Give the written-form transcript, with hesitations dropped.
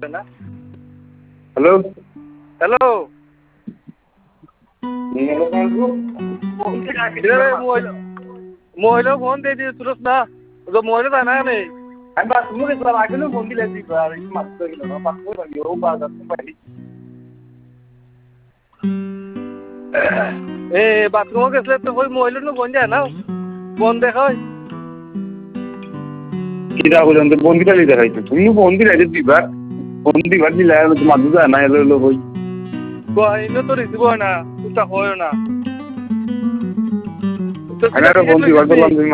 hello hello মহিলা phone দিয়ে দিয়ে তুলস না মহিলা জানা নেই আমি বাথরুমে গেছিলাম আগেও ফোন দিলে দিবা আর একটু মাছ গেল না বাথরুমে পারি ও বাজার পারি এ বাথরুমে গেছিলে তো ওই মহিলা ফোন যায় না ফোন দেখাই কিরা বলেন তো ফোন দিলে দেখাইতো তুমি ফোন দিলে দিবা ফোন দিবার দিলে মানুষ জানা এলো হই ইনো তো রিসিভ হয় না তুই হয় না আমি একটা ফোন দিবার বললাম